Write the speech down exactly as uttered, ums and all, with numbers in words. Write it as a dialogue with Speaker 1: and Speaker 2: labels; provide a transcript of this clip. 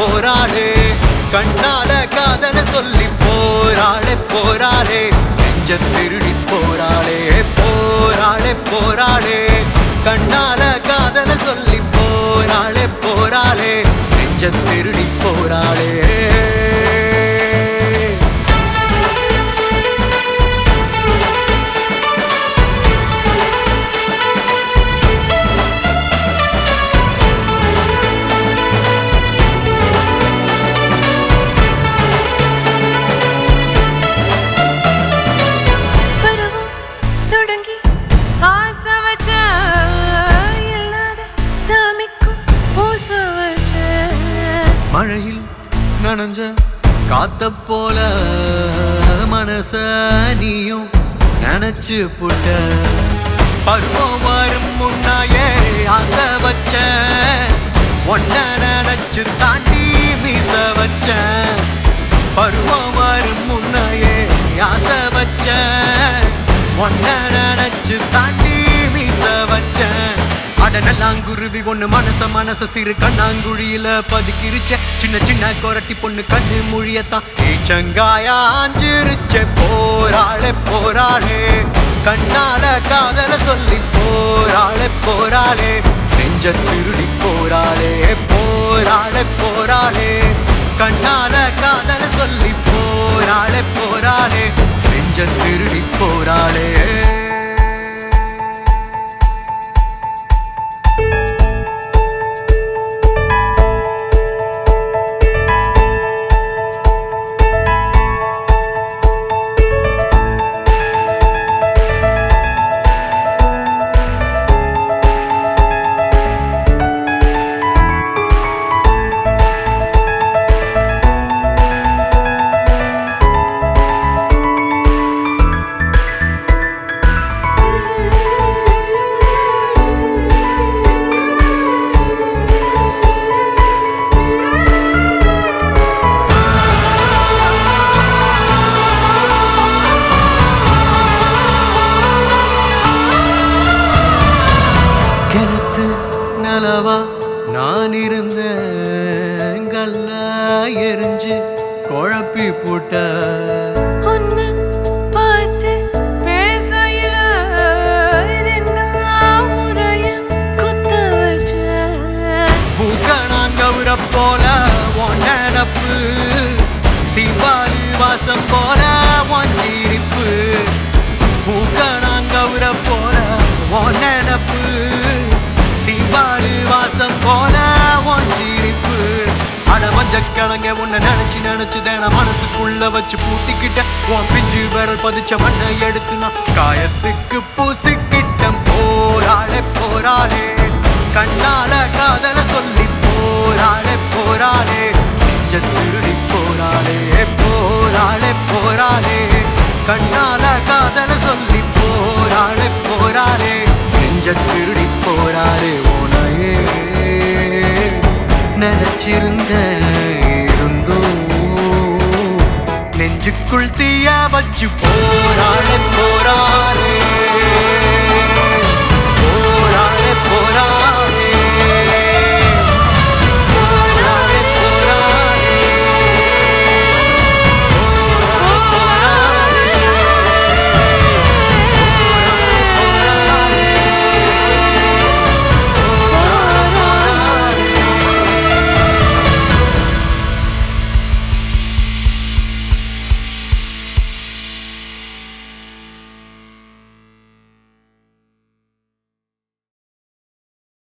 Speaker 1: போராளே கண்ணால காதல சொல்லி போராளே போராளே நெஞ்ச திருடி போராளே போராளே போராளே கண்ணால காதல சொல்லி போராளே போராளே நெஞ்ச திருடி போராளே மழையில் நனைஞ்ச காத்த போல மனச நீயும் நினைச்சு புட்ட பருவம் வரும் முன்னாயே ஆசை வச்ச ஒன்ன நினைச்சு தாண்டி மீச வச்ச பருவம் வரும் முன்னாயே ஆசை வச்ச ஒன்ன நினைச்சு தாண்டி மீச வச்ச அடனல்லாங்குருவி ஒண்ணு மனச மனச சிறு கண்ணாங்குழியில பதுக்கிருச்ச சின்ன சின்ன கொரட்டி பொண்ணு கண்ணு மொழியத்தான் ஏச்சங்காயாஞ்சிருச்ச போராளே போராளே கண்ணால காதல சொல்லி போராளே போராளே நெஞ்ச திருடி போராளே போராளே போராளே கண்ணால காதல சொல்லி போராளே போராளே நெஞ்ச திருடி போராளே நான் இருந்த கல்ல எரிஞ்சு குழப்பி போட்ட
Speaker 2: ஒன்னு பார்த்து பேசையில முறைய குத்த வச்ச
Speaker 1: மூக்கணாங்கவுர போல ஒன்னப்பு சிவாலி வாசம் போல ஒஞ்சிரிப்பு மூக்கணாங்கவுர போல ஒன்னப்பு சிவாலி வாசம் போல ஒஞ்சிரிப்பு அட மஞ்சக்கிழங்க உன்னை நினைச்சு நினைச்சு தேன மனசுக்குள்ள வச்சு பூட்டிக்கிட்ட உன் பிஞ்சு விரல் பதிச்ச மண்ணை எடுத்து நான் காயத்துக்கு பூசிக்கிட்டம் போராளே போராளே கண்ணால காதல சொல்லி போராளே போராளே நெஞ்ச திருடி போராளே போராளே போராளே கண்ணால காதல சொல்லி போராளே போராளே நெஞ்ச திருடி போராளே உனையே நினைச்சிருந்த இருந்தும் நெஞ்சுக்குள் தீய வச்சு போராளே போராளே